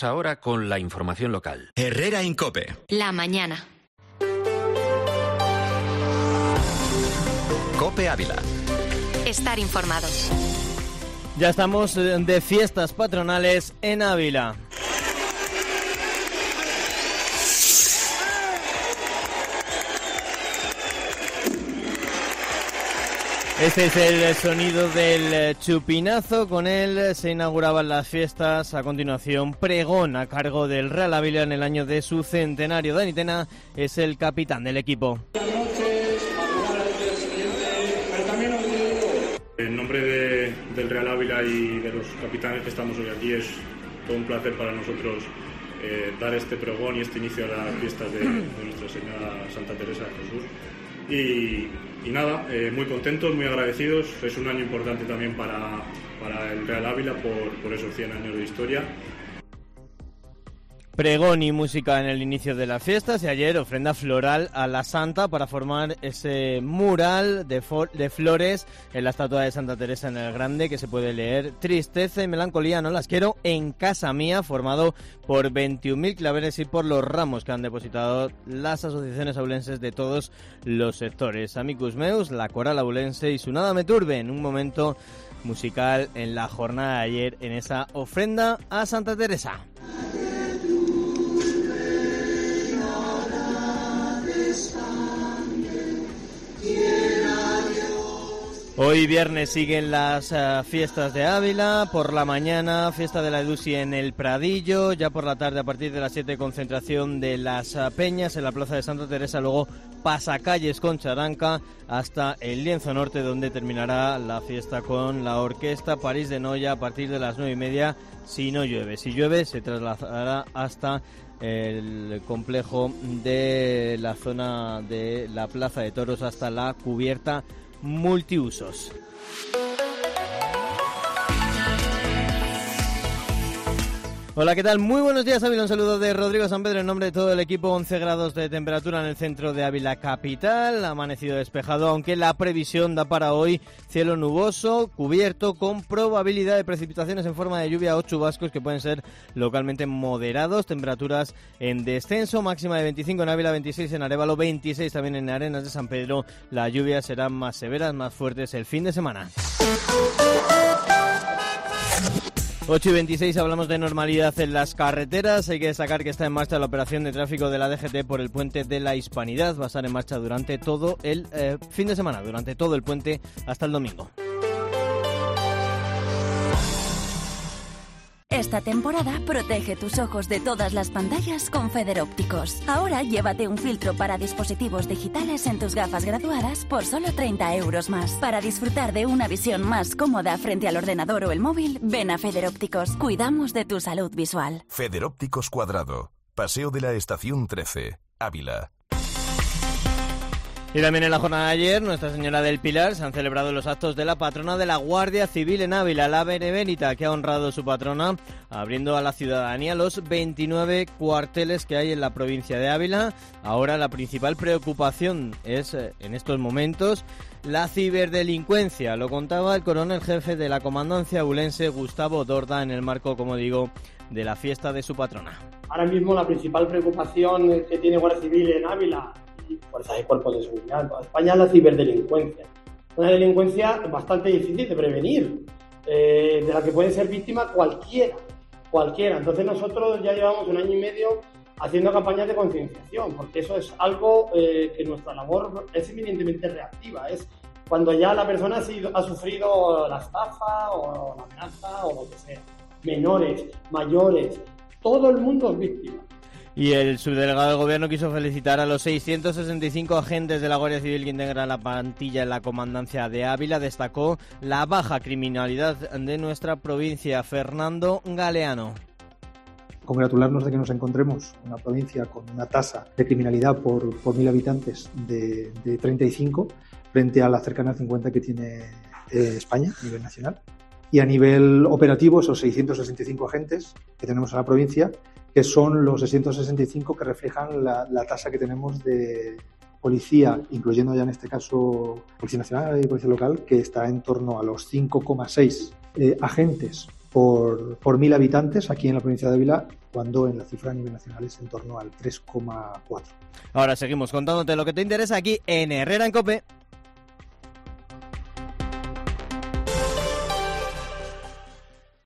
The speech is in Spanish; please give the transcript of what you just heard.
Ahora con la información local. Herrera Incope. La mañana. Cope Ávila. Estar informados. Ya estamos de fiestas patronales en Ávila. Este es el sonido del chupinazo, con él se inauguraban las fiestas. A continuación, pregón a cargo del Real Ávila en el año de su centenario. Dani Tena es el capitán del equipo. Buenas noches, en nombre del Real Ávila y de los capitanes que estamos hoy aquí, es todo un placer para nosotros dar este pregón y este inicio a las fiestas de Nuestra Señora Santa Teresa de Jesús. Y nada, muy contentos, muy agradecidos. Es un año importante también para el Real Ávila por esos 100 años de historia. Pregón y música en el inicio de las fiestas, y ayer ofrenda floral a la Santa para formar ese mural de flores en la estatua de Santa Teresa en el Grande, que se puede leer: tristeza y melancolía no las quiero en casa mía, formado por 21.000 claveles y por los ramos que han depositado las asociaciones aulenses de todos los sectores. Amicus Meus, la coral aulense y su Nada me turbe, en un momento musical en la jornada de ayer en esa ofrenda a Santa Teresa. Hoy viernes siguen las fiestas de Ávila. Por la mañana, fiesta de la Edusi en el Pradillo. Ya por la tarde, a partir de las 7, concentración de las peñas en la plaza de Santa Teresa. Luego pasacalles con charanca hasta el Lienzo Norte, donde terminará la fiesta con la orquesta París de Noia a partir de las 9:30, si no llueve. Si llueve, se trasladará hasta el complejo de la zona de la Plaza de Toros, hasta la cubierta multiusos. Hola, ¿qué tal? Muy buenos días, Ávila. Un saludo de Rodrigo San Pedro en nombre de todo el equipo. 11 grados de temperatura en el centro de Ávila capital. Ha amanecido despejado, aunque la previsión da para hoy cielo nuboso, cubierto, con probabilidad de precipitaciones en forma de lluvia o chubascos que pueden ser localmente moderados. Temperaturas en descenso, máxima de 25 en Ávila, 26 en Arévalo, 26 también en Arenas de San Pedro. Las lluvias serán más severas, más fuertes el fin de semana. 8:26, hablamos de normalidad en las carreteras. Hay que destacar que está en marcha la operación de tráfico de la DGT por el puente de la Hispanidad. Va a estar en marcha durante todo el fin de semana, durante todo el puente hasta el domingo. Esta temporada protege tus ojos de todas las pantallas con Federópticos. Ahora llévate un filtro para dispositivos digitales en tus gafas graduadas por solo 30 euros más. Para disfrutar de una visión más cómoda frente al ordenador o el móvil, ven a Federópticos. Cuidamos de tu salud visual. Federópticos Cuadrado, Paseo de la Estación 13, Ávila. Y también en la jornada de ayer, Nuestra Señora del Pilar, se han celebrado los actos de la patrona de la Guardia Civil en Ávila, la Benemérita, que ha honrado su patrona, abriendo a la ciudadanía los 29 cuarteles que hay en la provincia de Ávila. Ahora la principal preocupación es, en estos momentos, la ciberdelincuencia. Lo contaba el coronel jefe de la comandancia abulense, Gustavo Dorda, en el marco, como digo, de la fiesta de su patrona. Ahora mismo la principal preocupación que tiene Guardia Civil en Ávila y fuerzas y cuerpos de seguridad en toda España es la ciberdelincuencia. Una delincuencia bastante difícil de prevenir, de la que puede ser víctima cualquiera. Entonces nosotros ya llevamos 1 año y medio haciendo campañas de concienciación, porque eso es algo que nuestra labor es eminentemente reactiva. Es cuando ya la persona ha sufrido la estafa o la amenaza o lo que sea. Menores, mayores, todo el mundo es víctima. Y el subdelegado del Gobierno quiso felicitar a los 665 agentes de la Guardia Civil que integran la plantilla en la comandancia de Ávila. Destacó la baja criminalidad de nuestra provincia. Fernando Galeano. Congratularnos de que nos encontremos una provincia con una tasa de criminalidad por 1.000 habitantes de 35 frente a la cercana 50 que tiene España a nivel nacional. Y a nivel operativo, esos 665 agentes que tenemos en la provincia, que son los 665 que reflejan la tasa que tenemos de policía, incluyendo ya en este caso Policía Nacional y Policía Local, que está en torno a los 5,6 agentes por 1.000 habitantes aquí en la provincia de Ávila, cuando en la cifra a nivel nacional es en torno al 3,4. Ahora seguimos contándote lo que te interesa aquí en Herrera en COPE.